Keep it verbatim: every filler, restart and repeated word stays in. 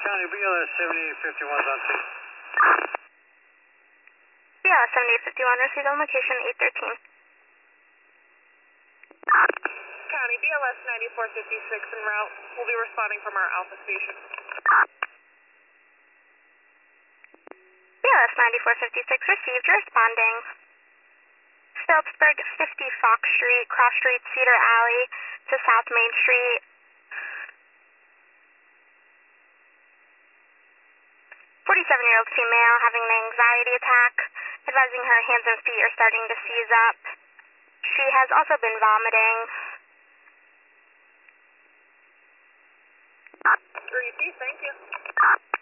County B L S seventy-eight fifty-one is on scene. B L S seventy-eight fifty-one, received on location eight thirteen. County B L S ninety-four fifty-six en route. We'll be responding from our Alpha station. B L S ninety-four fifty-six received, responding. Phillipsburg fifty Fox Street, Cross Street, Cedar Alley to South Main Street. forty-seven-year-old female having an anxiety attack, advising her hands and feet are starting to seize up. She has also been vomiting. Repeat, thank you.